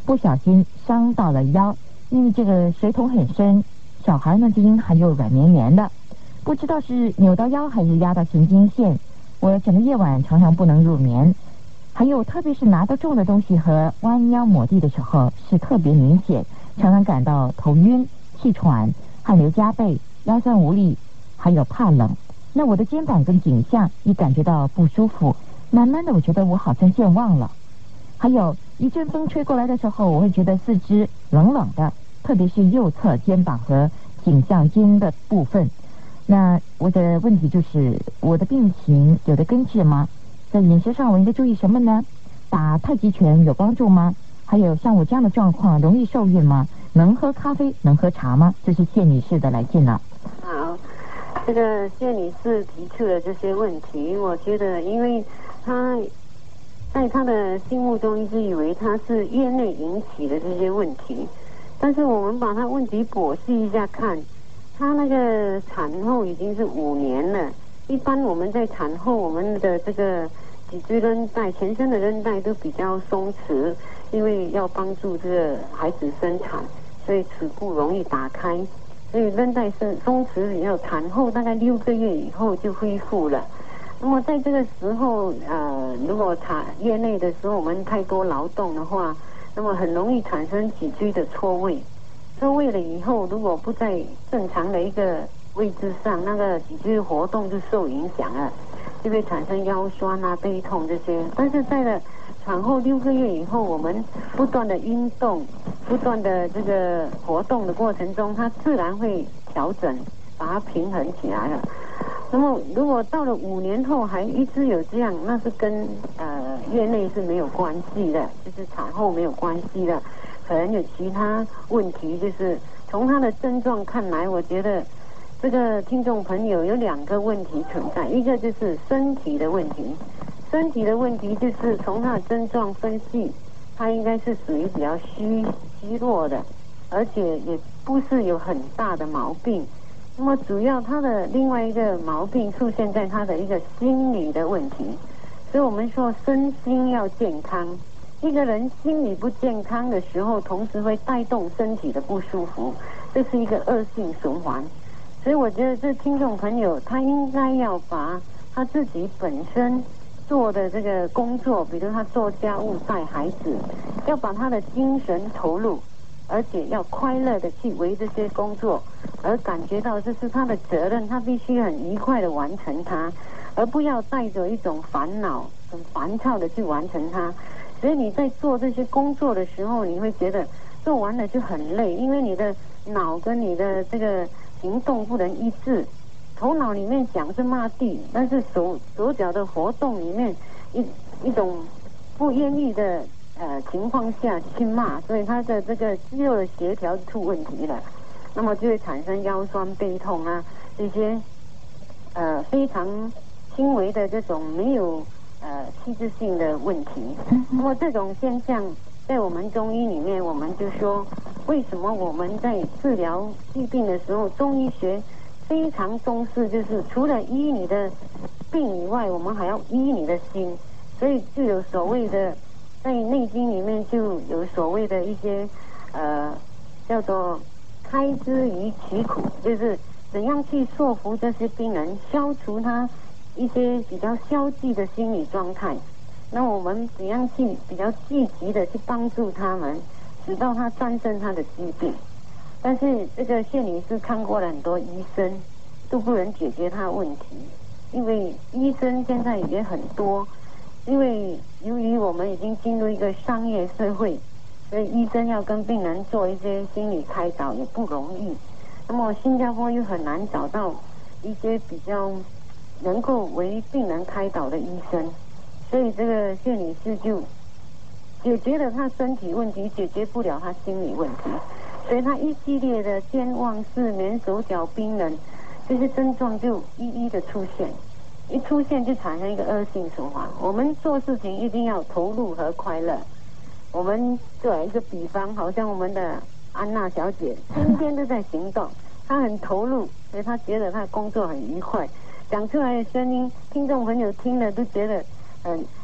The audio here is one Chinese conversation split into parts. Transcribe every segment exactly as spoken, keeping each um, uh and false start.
不小心伤到了腰，因为这个水桶很深，小孩呢筋还有软绵绵的，不知道是扭到腰还是压到神经线，我整个夜晚常常不能入眠。还有特别是拿到重的东西和弯腰抹地的时候是特别明显，常常感到头晕、气喘、汗流浃背、腰酸无力，还有怕冷。那我的肩膀跟颈项也感觉到不舒服，慢慢的我觉得我好像健忘了。还有一阵风吹过来的时候，我会觉得四肢冷冷的，特别是右侧肩膀和颈项筋的部分。那我的问题就是，我的病情有的根治吗？在饮食上我应该注意什么呢？打太极拳有帮助吗？还有像我这样的状况容易受孕吗？能喝咖啡能喝茶吗？这是谢女士的来信了。 好，这个谢女士提出的这些问题，我觉得因为她在她的心目中一直以为她是业内引起的这些问题，但是我们把她问题剖析一下看，她那个产后已经是五年了。一般我们在产后，我们的这个脊椎韧带、全身的韧带都比较松弛，因为要帮助这个孩子生产，所以耻骨容易打开，所以韧带松松弛以后，产后大概六个月以后就恢复了。那么在这个时候，呃，如果产业内的时候我们太多劳动的话，那么很容易产生脊椎的错位。错位了以后，如果不在正常的一个位置上，那个脊椎活动就受影响了，就会产生腰酸啊、背痛这些。但是在了产后六个月以后，我们不断的运动、不断的这个活动的过程中，它自然会调整，把它平衡起来了。那么如果到了五年后还一直有这样，那是跟呃月内是没有关系的，就是产后没有关系的，可能有其他问题。就是从他的症状看来，我觉得这个听众朋友有两个问题存在，一个就是身体的问题，身体的问题就是从他的症状分析，他应该是属于比较虚虚弱的，而且也不是有很大的毛病。那么主要他的另外一个毛病出现在他的一个心理的问题，所以我们说身心要健康。一个人心理不健康的时候，同时会带动身体的不舒服，这是一个恶性循环。所以我觉得这听众朋友他应该要把他自己本身做的这个工作，比如他做家务、带孩子，要把他的精神投入，而且要快乐的去为这些工作，而感觉到这是他的责任，他必须很愉快的完成它，而不要带着一种烦恼、很烦躁的去完成它。所以你在做这些工作的时候，你会觉得做完了就很累，因为你的脑跟你的这个行动不能一致，头脑里面想是骂地，但是手手脚的活动里面一一种不愿意的呃情况下去骂，所以他的这个肌肉的协调出问题了，那么就会产生腰酸背痛啊这些呃非常轻微的这种没有呃器质性的问题。那么这种现象在我们中医里面，我们就说为什么我们在治疗疾病的时候，中医学非常重视，就是除了医你的病以外，我们还要医你的心。所以就有所谓的在内经里面就有所谓的一些呃叫做开之于其苦，就是怎样去说服这些病人，消除他一些比较消极的心理状态。那我们怎样去比较积极的去帮助他们，直到他战胜他的疾病。但是这个谢女士看过了很多医生，都不能解决她的问题，因为医生现在也很多，因为由于我们已经进入一个商业社会，所以医生要跟病人做一些心理开导也不容易。那么新加坡又很难找到一些比较能够为病人开导的医生，所以这个谢女士就解决了她身体问题，解决不了她心理问题，所以她一系列的健忘、失眠、手脚冰冷这些症状就一一的出现，一出现就产生一个恶性循环。我们做事情一定要投入和快乐。我们做一个比方，好像我们的安娜小姐天天都在行动，她很投入，所以她觉得她的工作很愉快，讲出来的声音听众朋友听了都觉得很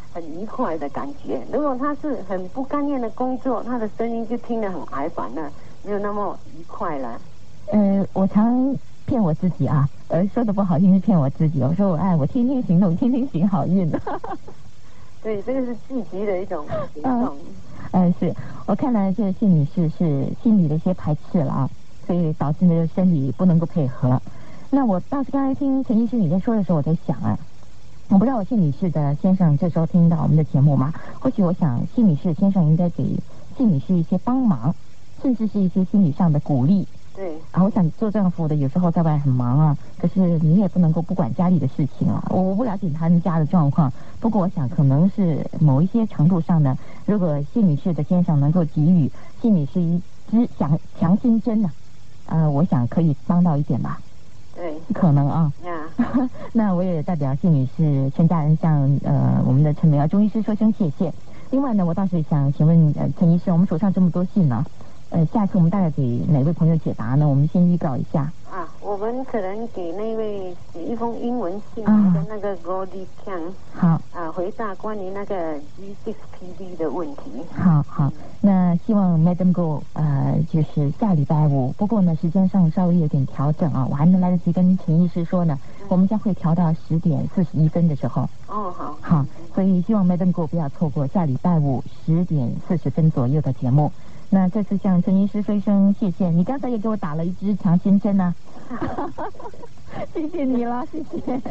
很愉快的感觉。如果他是很不甘愿的工作，他的声音就听得很哀烦了，没有那么愉快了。 呃，我常骗我自己啊，呃，说的不好听是骗我自己。我说我哎，我天天行动，天天行好运。 对，这个是积极的一种行动。 嗯、呃，是我看来这谢女士是心理的一些排斥了啊，所以导致呢生理不能够配合。那我倒是刚才听陈医师你在说的时候，我在想啊，我不知道我谢女士的先生这时候听到我们的节目吗？或许我想谢女士先生应该给谢女士一些帮忙，甚至是一些心理上的鼓励。 对啊，我想做丈夫的有时候在外很忙啊，可是你也不能够不管家里的事情啊。我我不了解他们家的状况，不过我想可能是某一些程度上呢，如果谢女士的先生能够给予谢女士一支强强心针呢、啊，呃，我想可以帮到一点吧。 对， 可能啊。 呀， 那我也代表谢女士全家人向呃我们的陈美瑶中医师说声谢谢。另外呢，我倒是想请问呃陈医师，我们手上这么多信呢，呃，下次我们大概给哪位朋友解答呢？我们先预告一下。 啊，我们可能给那位写一封英文信啊跟那个 Gordy Kang 好， 啊回答关于那个 G 六 P D 的问题。 好，好。那希望 Madam Go 呃就是下礼拜五，不过呢时间上稍微有点调整啊，我还没来得及跟陈医师说呢，嗯、我们将会调到十点四十一分的时候。 哦，好， 好，所以希望 Madam Go 不要错过下礼拜五十点四十分左右的节目。那这次向陈医师说一声谢谢，你刚才也给我打了一支强心针呢、啊，谢谢你了，谢谢。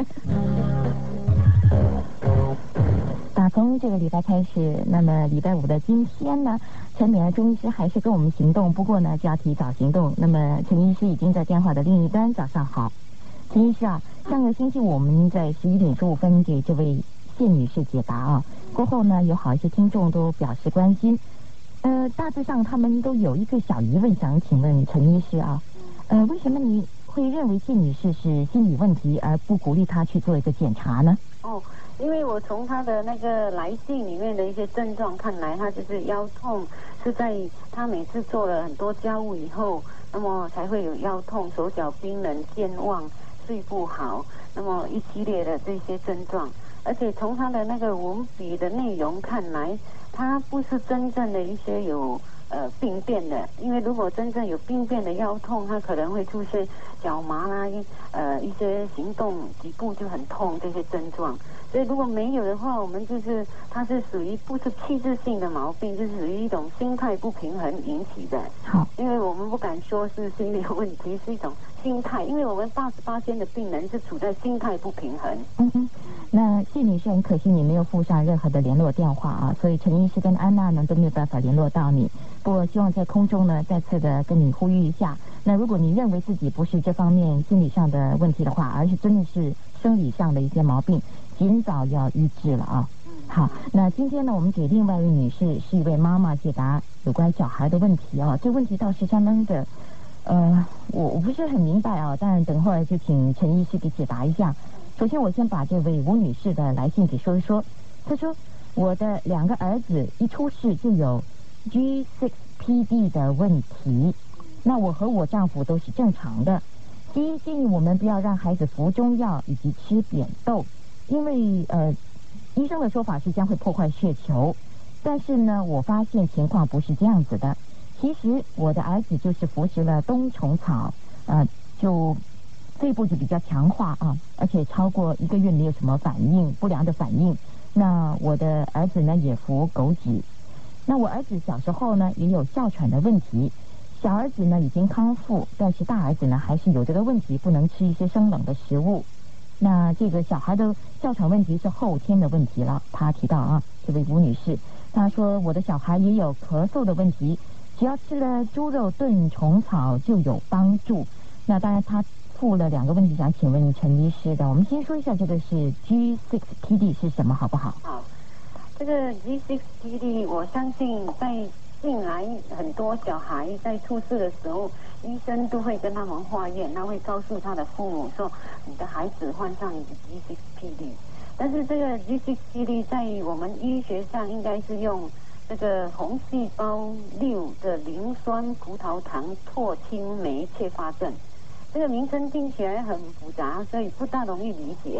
打从这个礼拜开始，那么礼拜五的今天呢，陈美儿中医师还是跟我们行动，不过呢就要提早行动。那么陈医师已经在电话的另一端，早上好，陈医师啊，上个星期我们在十一点十五分给这位谢女士解答啊，过后呢有好一些听众都表示关心。呃，大致上他们都有一个小疑问，想请问陈医师啊，呃，为什么你会认为谢女士是心理问题，而不鼓励她去做一个检查呢？ 哦，因为我从她的那个来信里面的一些症状看来，她就是腰痛，是在她每次做了很多家务以后，那么才会有腰痛、手脚冰冷、健忘、睡不好，那么一系列的这些症状。而且从她的那个文笔的内容看来，它不是真正的一些有呃病变的，因为如果真正有病变的腰痛，它可能会出现脚麻啦，呃一些行动几步就很痛这些症状。所以如果没有的话，我们就是它是属于不是器质性的毛病，就是属于一种心态不平衡引起的。 好， 因为我们不敢说是心理问题，是一种心态，因为我们八十八仙的病人是处在心态不平衡。 嗯嗯。那谢女士，很可惜你没有附上任何的联络电话啊，所以陈医师跟安娜呢都没有办法联络到你。不过希望在空中呢再次的跟你呼吁一下，那如果你认为自己不是这方面心理上的问题的话，而是真的是生理上的一些毛病，尽早要医治了啊。好，那今天呢我们给另外一位女士是一位妈妈解答有关小孩的问题啊，这问题倒是相当的呃我我不是很明白啊，但等会儿就请陈医师给解答一下。首先我先把这位吴女士的来信给说一说。她说我的两个儿子一出世就有 G 六 P D 的问题，那我和我丈夫都是正常的。第一，建议我们不要让孩子服中药以及吃扁豆，因为呃医生的说法是将会破坏血球，但是呢我发现情况不是这样子的。其实我的儿子就是服食了冬虫草，呃就肺部就比较强化啊，而且超过一个月没有什么反应，不良的反应。那我的儿子呢也服枸杞。那我儿子小时候呢也有哮喘的问题，小儿子呢已经康复，但是大儿子呢还是有这个问题，不能吃一些生冷的食物。那这个小孩的哮喘问题是后天的问题了。他提到啊，这位吴女士，她说我的小孩也有咳嗽的问题，只要吃了猪肉炖虫草就有帮助。那当然他附了两个问题想请问陈医师的，我们先说一下这个是 G 六 P D 是什么好不好？ 好，这个 G 六 P D 我相信在近来很多小孩在出世的时候，医生都会跟他们化验，他会告诉他的父母说你的孩子患上 G 六 P D。 但是这个 G 六 P D 在我们医学上应该是用这个红细胞六的磷酸葡萄糖唾氢酶缺乏症。这个名称听起来很复杂，所以不大容易理解。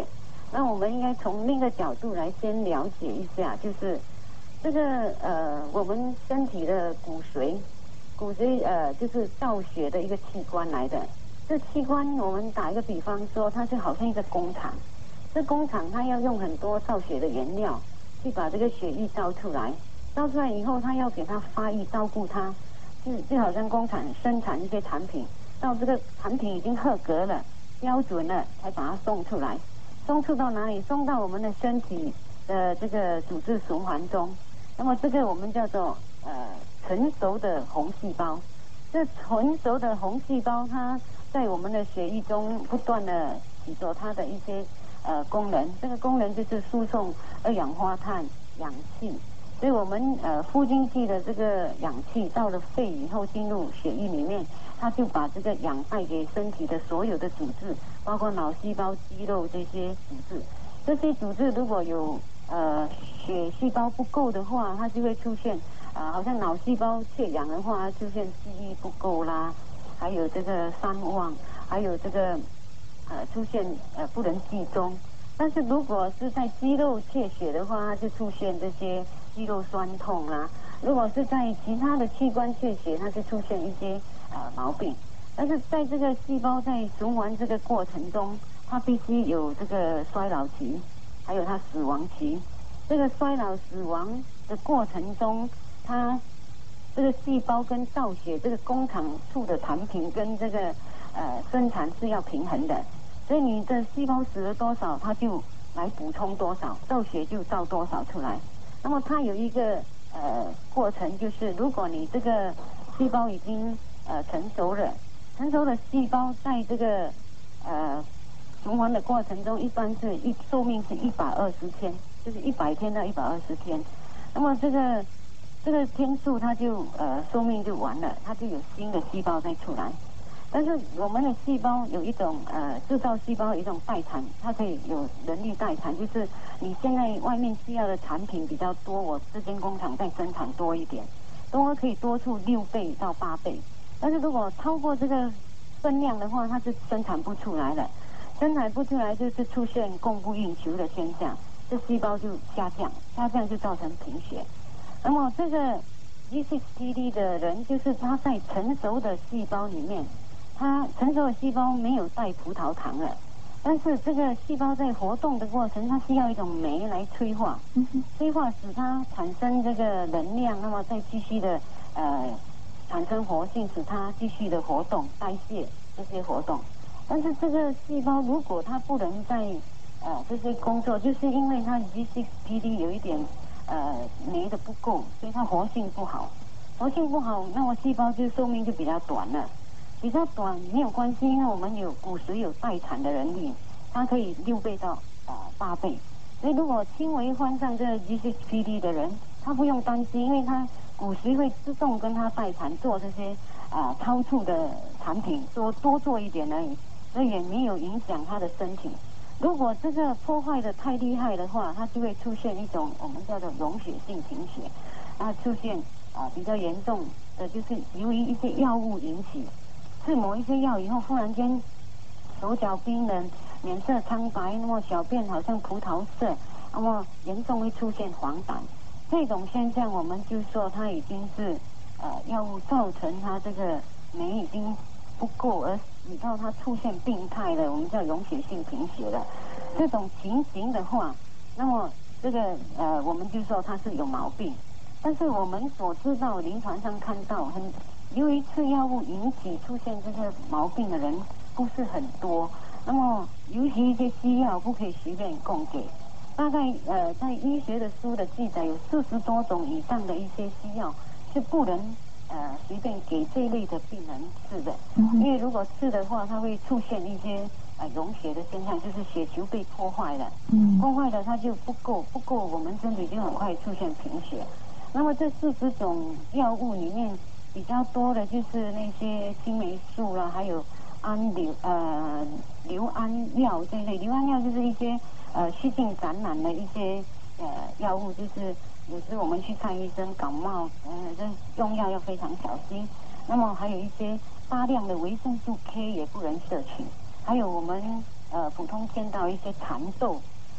那我们应该从另一个角度来先了解一下，就是这个呃，我们身体的骨髓，骨髓呃就是造血的一个器官来的。这器官我们打一个比方说，它就好像一个工厂。这工厂它要用很多造血的原料，去把这个血液造出来。造出来以后，它要给它发育照顾它，就就好像工厂生产一些产品，到这个产品已经合格了、标准了，才把它送出来。送出到哪里？送到我们的身体的这个组织循环中。那么这个我们叫做呃成熟的红细胞。这成熟的红细胞，它在我们的血液中不断的起着它的一些呃功能。这个功能就是输送二氧化碳、氧气。所以我们呃呼进去的这个氧气到了肺以后进入血液里面，它就把这个氧带给身体的所有的组织，包括脑细胞、肌肉这些组织。这些组织如果有呃血细胞不够的话，它就会出现啊、呃，好像脑细胞缺氧的话，出现记忆不够啦，还有这个三忘，还有这个呃出现呃不能集中。但是如果是在肌肉缺血的话，它就出现这些肌肉酸痛啦、啊；如果是在其他的器官缺血，它就出现一些呃毛病。但是在这个细胞在循环这个过程中，它必须有这个衰老期，还有它死亡期。这个衰老死亡的过程中，它这个细胞跟造血这个工厂处的产品跟这个呃生产是要平衡的。所以你的细胞死了多少，它就来补充多少，造血就造多少出来。那么它有一个呃过程，就是如果你这个细胞已经呃成熟了，成熟的细胞在这个呃循环的过程中，一般是一寿命是一百二十天，就是一百天到一百二十天。那么这个这个天数，它就呃寿命就完了，它就有新的细胞再出来。但是我们的细胞有一种呃制造细胞有一种代产，它可以有人力代产，就是你现在外面需要的产品比较多，我这间工厂再生产多一点，多可以多出六倍到八倍。但是如果超过这个分量的话，它是生产不出来了，生产不出来就是出现供不应求的现象，这细胞就下降，下降就造成贫血。那么这个 G 六 P D 的人，就是他在成熟的细胞里面。它成熟的细胞没有带葡萄糖了，但是这个细胞在活动的过程，它需要一种酶来催化，催化使它产生这个能量，那么再继续的呃产生活性，使它继续的活动、代谢这些活动。但是这个细胞如果它不能在呃这些工作，就是因为它 G 六 P D 有一点呃酶的不够，所以它活性不好，活性不好，那么细胞就寿命就比较短了。比较短没有关系，因为我们有骨髓有代产的能力，它可以六倍到呃八倍。所以如果轻微患上这 G 六 P D 的人，他不用担心，因为他骨髓会自动跟他代产做这些啊、呃、超出的产品，多多做一点而已，所以也没有影响他的身体。如果这个破坏的太厉害的话，它就会出现一种我们叫做溶血性贫血，啊出现啊、呃、比较严重的就是由于一些药物引起。吃某一些药以后，忽然间手脚冰冷、脸色苍白，那么小便好像葡萄色，那么严重会出现黄疸。这种现象，我们就说它已经是呃药物造成它这个酶已经不够，而使到它出现病态了，我们叫溶血性贫血了。这种情形的话，那么这个呃我们就说它是有毛病。但是我们所知道临床上看到很。由于吃药物引起出现这个毛病的人不是很多，那么尤其一些西药不可以随便供给。大概呃在医学的书的记载有四十多种以上的一些西药是不能呃随便给这一类的病人吃的，因为如果吃的话，它会出现一些呃溶血的现象，就是血球被破坏了，破坏了它就不够不够，我们身体就很快出现贫血。那么这四十种药物里面。比较多的就是那些青霉素啦，还有氨硫呃硫胺药这类。硫胺药就是一些呃细菌感染的一些呃药物，就是有时我们去看医生感冒，呃这用药要非常小心。那么还有一些大量的维生素 K 也不能摄取，还有我们呃普通见到一些蚕豆，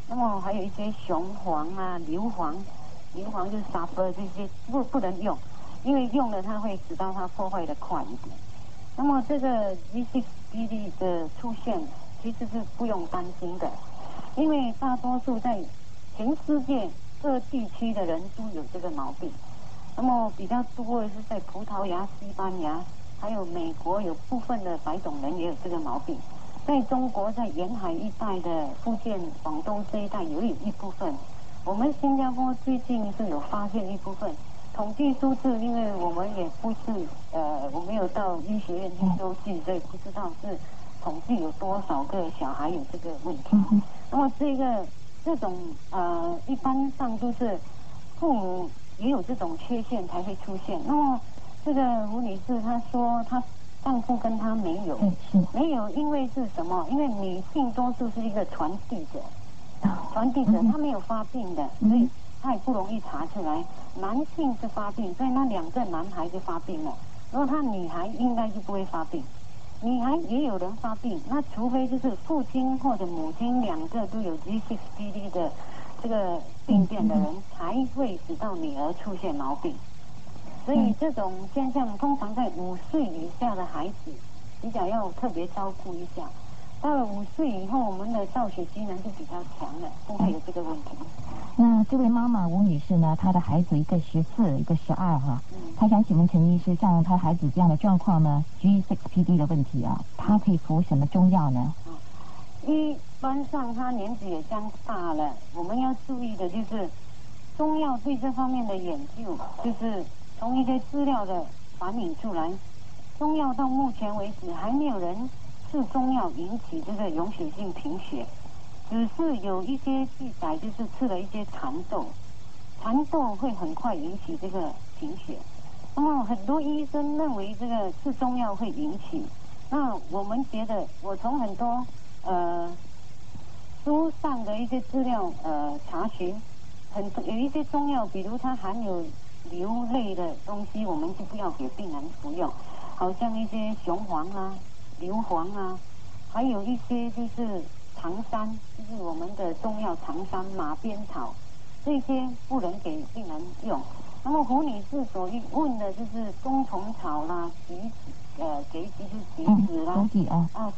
那么还有一些雄黄啊、硫磺，硫磺就是沙弗这些不不能用，因为用了它会使到它破坏的快一点。那么这个 G 六 P D 的出现其实是不用担心的，因为大多数在全世界各地区的人都有这个毛病。那么比较多的是在葡萄牙、西班牙，还有美国有部分的白种人也有这个毛病。在中国，在沿海一带的福建、广东这一带也有一部分。我们新加坡最近是有发现一部分。统计数字，因为我们也不是呃，我没有到医学院去收据，所以不知道是统计有多少个小孩有这个问题。那么这个这种呃，一般上都是父母也有这种缺陷才会出现。那么这个吴女士她说她丈夫跟她没有，没有，因为是什么？因为女性多数是一个传递者，传递者她没有发病的，所以她也不容易查出来。男性是发病，所以那两个男孩就发病了。然后他女孩应该就不会发病，女孩也有人发病，那除非就是父亲或者母亲两个都有 G 六 P D 的这个病变的人，才会使到女儿出现毛病。所以这种现象通常在五岁以下的孩子比较要特别照顾一下。到了五岁以后，我们的造血机能就比较强了，不会有这个问题。 那这位妈妈吴女士呢，她的孩子一个十四，一个十二哈，她想请问陈医师，像她孩子这样的状况呢 ，G 六 P D 的问题啊，她可以服什么中药呢？ 一般上他年纪也将大了，我们要注意的就是中药对这方面的研究，就是从一些资料的反映出来，中药到目前为止还没有人吃中药引起这个永久性贫血，只是有一些记载就是吃了一些蚕豆，蚕豆会很快引起这个贫血。那么很多医生认为这个吃中药会引起，那我们觉得我从很多呃书上的一些资料呃查询，很有一些中药，比如它含有硫类的东西，我们就不要给病人服用，好像一些雄黄啊、硫磺啊，还有一些就是长山，就是我们的中药长山、马鞭草，这些不能给病人用。那么胡女士所问的就是冬虫草啦、杞子，呃，杞子就是杞子啦， 枸杞啊。 啊。